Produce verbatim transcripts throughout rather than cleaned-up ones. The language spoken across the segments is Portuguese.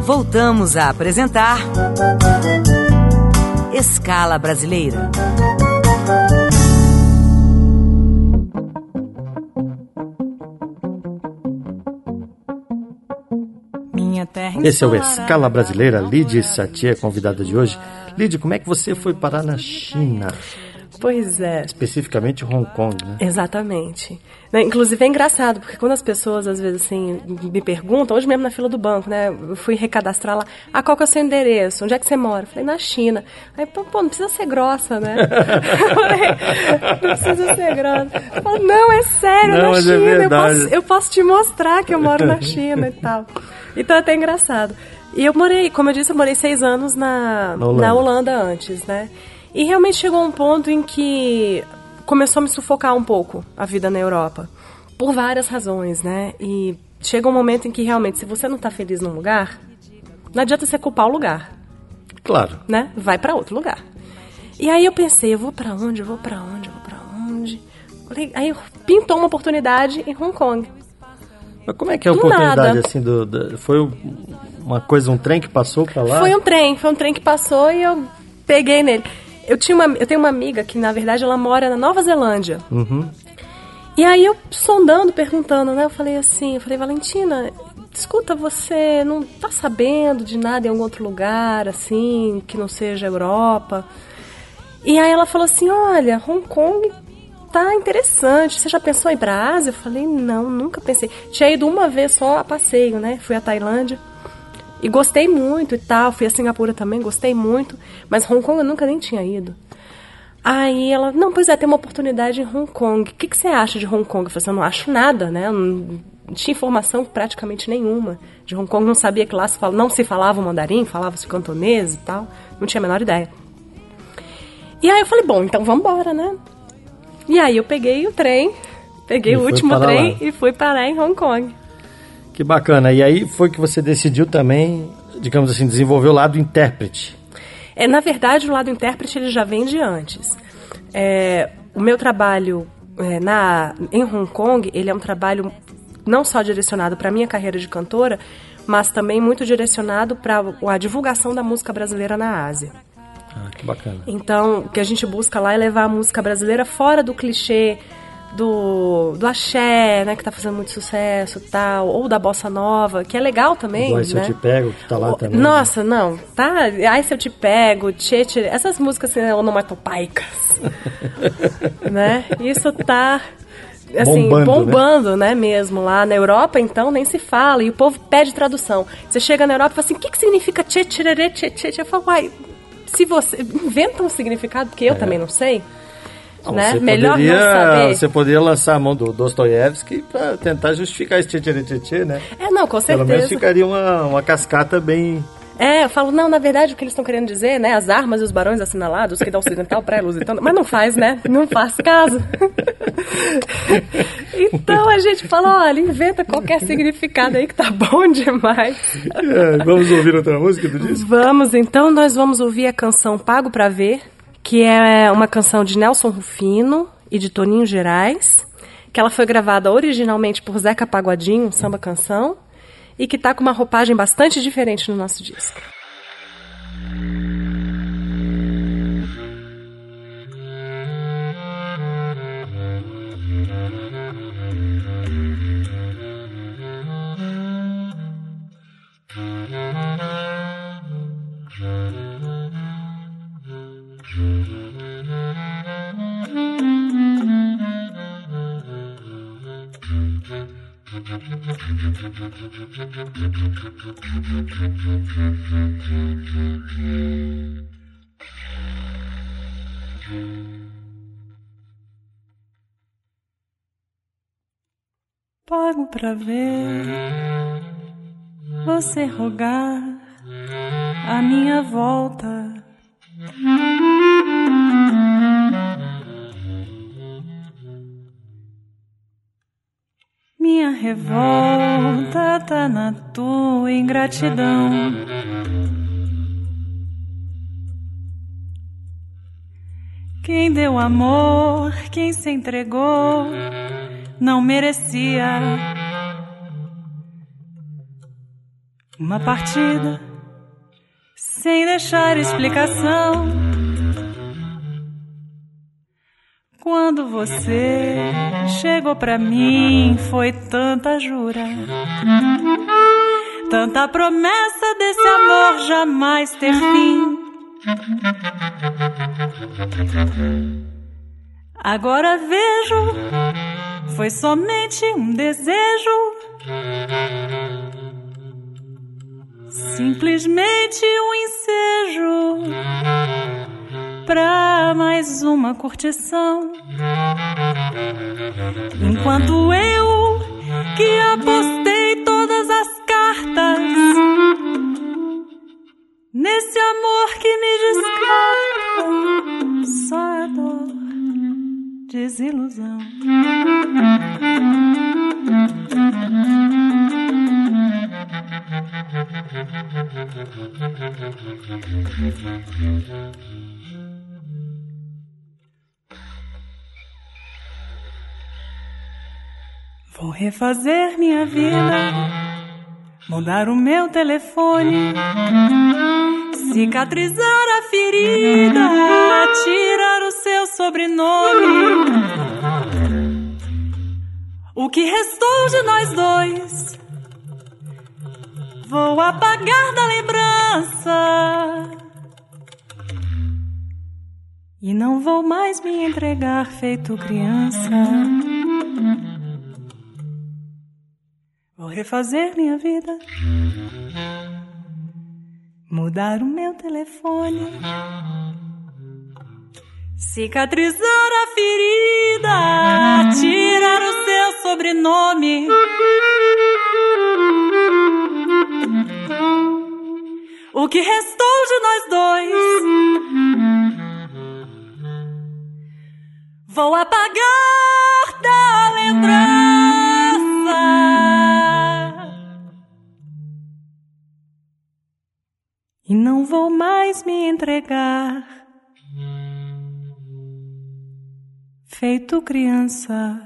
Voltamos a apresentar Escala Brasileira. Esse é o Escala Brasileira. Lidy Satie é convidada de hoje. Lidy, como é que você foi parar na China? Pois é. Especificamente Hong Kong, né? Exatamente. Inclusive é engraçado, porque quando as pessoas às vezes assim me perguntam, hoje mesmo na fila do banco, né? Eu fui recadastrar lá, ah, qual que é o seu endereço? Onde é que você mora? Eu falei, na China. Aí, pô, não precisa ser grossa, né? Eu falei, não precisa ser grossa. Eu falei, não, é sério, não, na China. É eu, posso, eu posso te mostrar que eu moro na China e tal. Então é até engraçado. E eu morei, como eu disse, eu morei seis anos na, na, Holanda. na Holanda antes, né? E realmente chegou um ponto em que começou a me sufocar um pouco a vida na Europa. Por várias razões, né? E chega um momento em que realmente, se você não tá feliz num lugar, não adianta você culpar o lugar. Claro. Né? Vai pra outro lugar. E aí eu pensei, eu vou pra onde? Eu vou pra onde? Eu vou pra onde? Aí pintou uma oportunidade em Hong Kong. Mas como é que é a do oportunidade, nada. assim, do, do, foi uma coisa, um trem que passou pra lá? Foi um trem, foi um trem que passou e eu peguei nele. Eu, tinha uma, eu tenho uma amiga que, na verdade, ela mora na Nova Zelândia. Uhum. E aí eu, sondando, perguntando, né? Eu falei assim, eu falei, Valentina, escuta, você não tá sabendo de nada em algum outro lugar, assim, que não seja Europa? E aí ela falou assim, olha, Hong Kong tá interessante. Você já pensou em ir pra Ásia? Eu falei, não, nunca pensei. Tinha ido uma vez só a passeio, né? Fui à Tailândia. E gostei muito e tal. Fui a Singapura também, gostei muito. Mas Hong Kong eu nunca nem tinha ido. Aí ela, não, pois é, tem uma oportunidade em Hong Kong. O que, que você acha de Hong Kong? Eu falei assim, eu não acho nada, né? Eu não, não tinha informação praticamente nenhuma de Hong Kong. Não sabia que lá se fala, não se falava mandarim, falava-se cantonês e tal. Não tinha a menor ideia. E aí eu falei, bom, então vamos embora, né? E aí eu peguei o trem, peguei e o último trem lá. E fui parar em Hong Kong. Que bacana. E aí foi que você decidiu também, digamos assim, desenvolver o lado intérprete. É, na verdade, o lado intérprete ele já vem de antes. É, o meu trabalho é, na, em Hong Kong, ele é um trabalho não só direcionado para a minha carreira de cantora, mas também muito direcionado para a divulgação da música brasileira na Ásia. Ah, que bacana. Então, o que a gente busca lá é levar a música brasileira fora do clichê do, do axé, né, que tá fazendo muito sucesso e tal, ou da bossa nova, que é legal também, Igual né? Se Eu Te Pego, que tá lá também. Nossa, né? Não, tá? Ai, Se Eu Te Pego, Tchê, tchê, essas músicas assim, onomatopaicas, né? Isso tá, assim, bombando, bombando né? né, mesmo lá na Europa, então, nem se fala, e o povo pede tradução. Você chega na Europa e fala assim, o que que significa tchê, tchê, tchê, tchê, tchê? Eu falo, uai, se você inventa um significado, porque eu é. também não sei, Não, né? Você Melhor poderia, não saber. Você poderia lançar a mão do Dostoiévski para tentar justificar esse tchê-tchê-tchê, né? É, não, com certeza. Pelo menos ficaria uma, uma cascata bem... É, eu falo, não, na verdade o que eles estão querendo dizer, né? As armas e os barões assinalados, que dá ocidental, pré-lusitano, mas não faz, né? Não faz caso. Então a gente fala, olha, inventa qualquer significado aí que tá bom demais. É, vamos ouvir outra música do disco? Vamos, então nós vamos ouvir a canção Pago Pra Ver, que é uma canção de Nelson Rufino e de Toninho Gerais, que ela foi gravada originalmente por Zeca Pagodinho, samba canção, e que tá com uma roupagem bastante diferente no nosso disco. Pago pra ver você rogar a minha volta. Minha revolta tá na tua ingratidão. Quem deu amor, quem se entregou, não merecia. Uma partida sem deixar explicação. Quando você chegou pra mim, foi tanta jura, tanta promessa desse amor jamais ter fim. Agora vejo, foi somente um desejo, simplesmente um ensejo pra mais uma curtição. Enquanto eu, que apostei todas as cartas nesse amor que me descarta, só a dor, desilusão. Vou refazer minha vida, mudar o meu telefone, cicatrizar a ferida, tirar o seu sobrenome. O que restou de nós dois, vou apagar da lembrança e não vou mais me entregar feito criança. Vou refazer minha vida, mudar o meu telefone, cicatrizar a ferida, tirar o seu sobrenome. O que restou de nós dois, vou apagar da lembrança e não vou mais me entregar feito criança.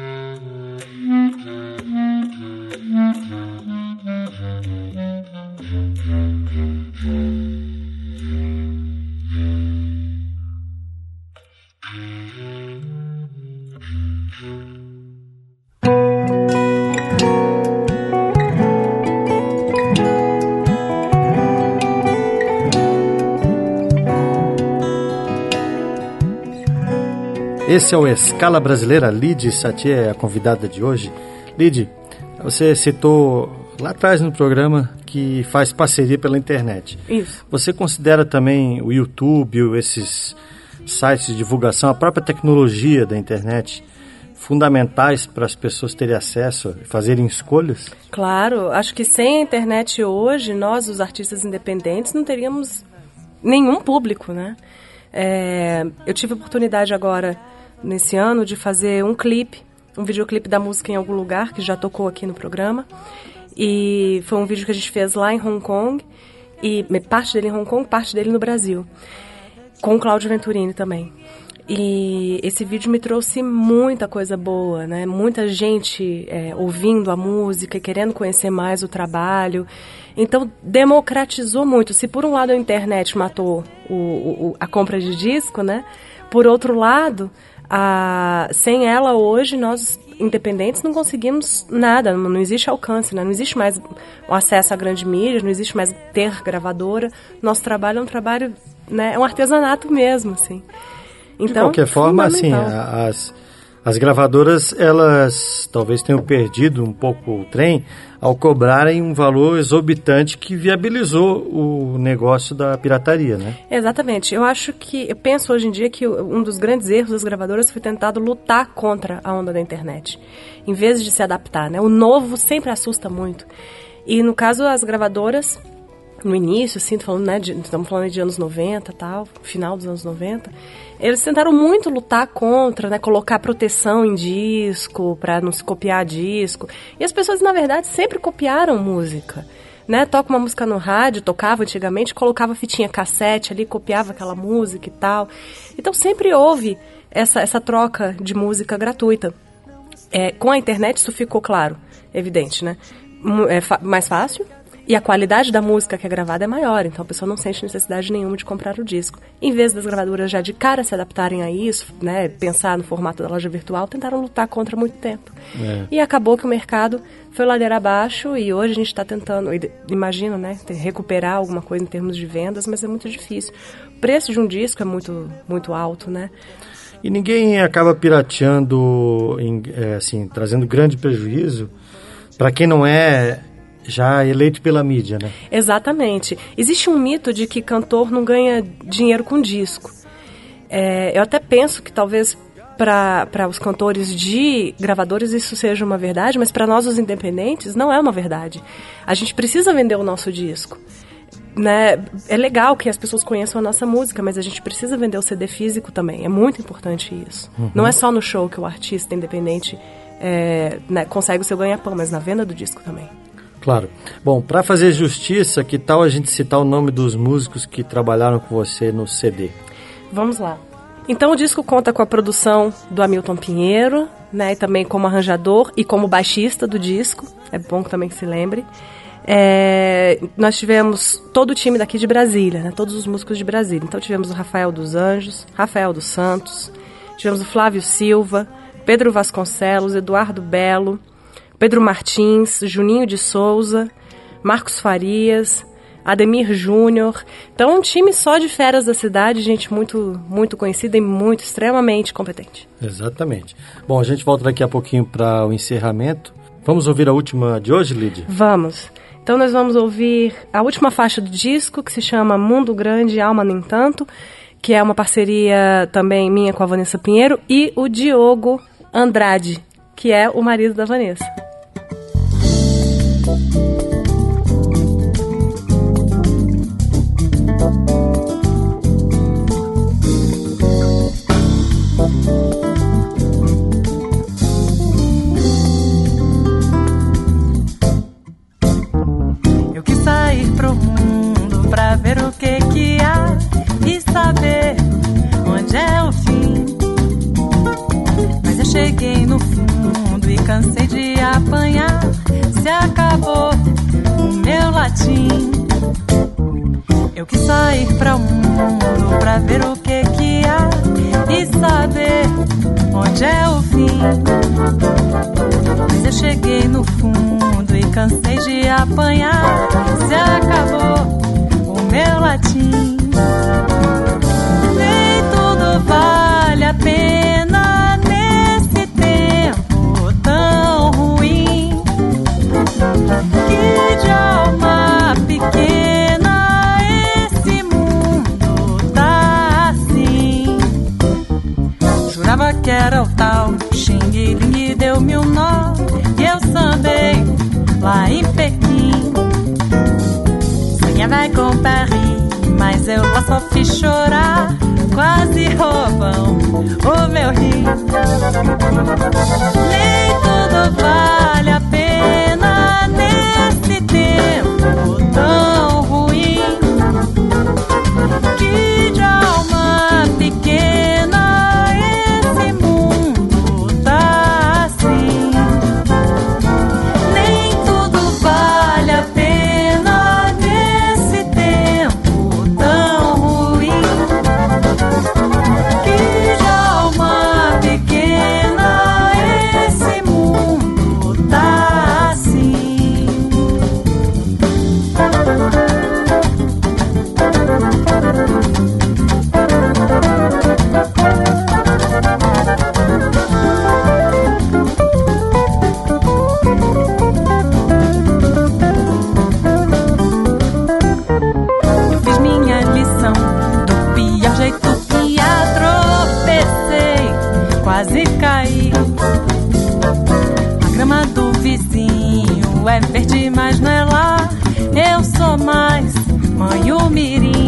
Esse é o Escala Brasileira. Lide Satie é a convidada de hoje. Lide, você citou lá atrás no programa que faz parceria pela internet. Isso. Você considera também o YouTube, esses sites de divulgação, a própria tecnologia da internet, fundamentais para as pessoas terem acesso e fazerem escolhas? Claro, acho que sem a internet hoje, nós, os artistas independentes, não teríamos nenhum público, né? É, eu tive a oportunidade agora, nesse ano, de fazer um clipe, um videoclipe da música em algum lugar, que já tocou aqui no programa. E foi um vídeo que a gente fez lá em Hong Kong, e parte dele em Hong Kong, parte dele no Brasil, com o Cláudio Venturini também. E esse vídeo me trouxe muita coisa boa, né? Muita gente é, ouvindo a música e querendo conhecer mais o trabalho. Então, democratizou muito. Se por um lado a internet matou o, o, a compra de disco, né? Por outro lado, a, sem ela hoje, nós independentes não conseguimos nada, não, não existe alcance, né? Não existe mais o acesso à grande mídia, não existe mais ter gravadora. Nosso trabalho é um trabalho, né? É um artesanato mesmo, assim. Então, de qualquer forma, assim, as, as gravadoras, elas talvez tenham perdido um pouco o trem ao cobrarem um valor exorbitante que viabilizou o negócio da pirataria, né? Exatamente. Eu acho que, eu penso hoje em dia que um dos grandes erros das gravadoras foi tentado lutar contra a onda da internet, em vez de se adaptar, né? O novo sempre assusta muito. E no caso, as gravadoras, no início, assim, falando, né, de, estamos falando de anos noventa, tal, final dos anos noventa, eles tentaram muito lutar contra, né, colocar proteção em disco, para não se copiar disco. E as pessoas, na verdade, sempre copiaram música, né? Toca uma música no rádio, tocava antigamente, colocava fitinha cassete ali, copiava aquela música e tal. Então sempre houve essa, essa troca de música gratuita. É, com a internet isso ficou claro, evidente, né? É fa- mais fácil. E a qualidade da música que é gravada é maior, então a pessoa não sente necessidade nenhuma de comprar o disco. Em vez das gravadoras já de cara se adaptarem a isso, né, pensar no formato da loja virtual, tentaram lutar contra há muito tempo. É. E acabou que o mercado foi ladeira abaixo e hoje a gente está tentando, imagino, né, recuperar alguma coisa em termos de vendas, mas é muito difícil. O preço de um disco é muito, muito alto, né? E ninguém acaba pirateando, em, é, assim, trazendo grande prejuízo para quem não é já eleito pela mídia, né? Exatamente. Existe um mito de que cantor não ganha dinheiro com disco. É, eu até penso que talvez para os cantores de gravadores isso seja uma verdade, mas para nós, os independentes, não é uma verdade. A gente precisa vender o nosso disco. Né? É legal que as pessoas conheçam a nossa música, mas a gente precisa vender o C D físico também. É muito importante isso. Uhum. Não é só no show que o artista independente é, né, consegue o seu ganha-pão, mas na venda do disco também. Claro. Bom, para fazer justiça, que tal a gente citar o nome dos músicos que trabalharam com você no C D? Vamos lá. Então o disco conta com a produção do Hamilton Pinheiro, né, e também como arranjador e como baixista do disco. É bom também que se lembre. É, nós tivemos todo o time daqui de Brasília, né, todos os músicos de Brasília. Então tivemos o Rafael dos Anjos, Rafael dos Santos, tivemos o Flávio Silva, Pedro Vasconcelos, Eduardo Belo, Pedro Martins, Juninho de Souza, Marcos Farias, Ademir Júnior. Então, um time só de feras da cidade, gente muito, muito conhecida e muito, extremamente competente. Exatamente. Bom, a gente volta daqui a pouquinho para o encerramento. Vamos ouvir a última de hoje, Lídia? Vamos. Então, nós vamos ouvir a última faixa do disco, que se chama Mundo Grande, Alma Nem Tanto, que é uma parceria também minha com a Vanessa Pinheiro, e o Diogo Andrade, que é o marido da Vanessa. Eu quis sair pro mundo pra ver o que que há e saber onde é o fim. Mas eu cheguei no fundo e cansei de apanhar. Se acabou o meu latim. Eu quis sair pra o mundo pra ver o que que há e saber onde é o fim. Mas eu cheguei no fundo e cansei de apanhar. Se acabou o meu latim. Nem tudo vale a pena nesse tempo tão ruim. Que de alma pequena esse mundo tá assim. Jurava que era o tal Xing Ling, deu-me um nó e eu sambei lá em Pequim. Sonhava com Paris, mas eu só fiz chorar. Quase roubam o meu rim. Nem tudo vale a pena nesse tempo tão ruim. Que de alma pequena esse mundo tá assim. Nem tudo vale a pena nesse tempo tão ruim. Que de alma pequena esse mundo tá assim. Eu fiz minha lição do pior jeito que a tropecei, quase caí. A grama do vizinho é verde, mas não é lá. Eu sou mais mãe o mirim.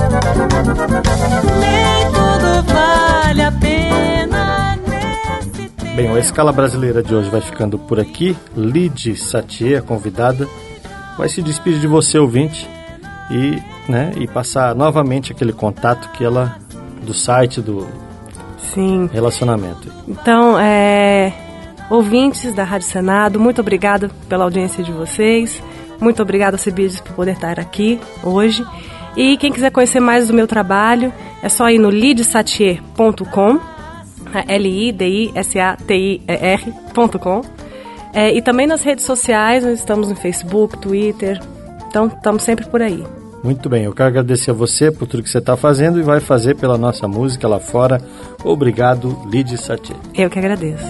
Nem tudo vale a pena nesse tempo. Bem, a Escala Brasileira de hoje vai ficando por aqui. Lídia Satie, a convidada, vai se despedir de você, ouvinte, e, né, e passar novamente aquele contato que ela, do site, do Sim. relacionamento. Então, é, ouvintes da Rádio Senado, muito obrigada pela audiência de vocês. Muito obrigada, Alcibiades, por poder estar aqui hoje. E quem quiser conhecer mais do meu trabalho, é só ir no lidsatier ponto com, L I D I S A T I E R ponto com. É, e também nas redes sociais, nós estamos no Facebook, Twitter, então estamos sempre por aí. Muito bem, eu quero agradecer a você por tudo que você está fazendo e vai fazer pela nossa música lá fora. Obrigado, Lidy Satie. Eu que agradeço.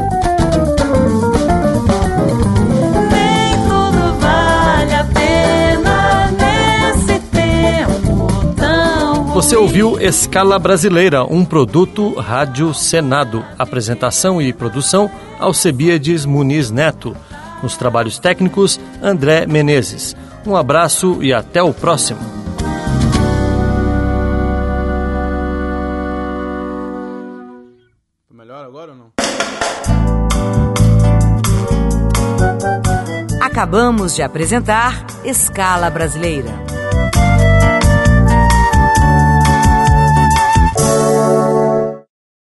Nem tudo vale a pena nesse tempo tão ruim. Você ouviu Escala Brasileira, um produto Rádio Senado. Apresentação e produção, Alcibiades Muniz Neto. Nos trabalhos técnicos, André Menezes. Um abraço e até o próximo. Melhor agora ou não? Acabamos de apresentar Escala Brasileira.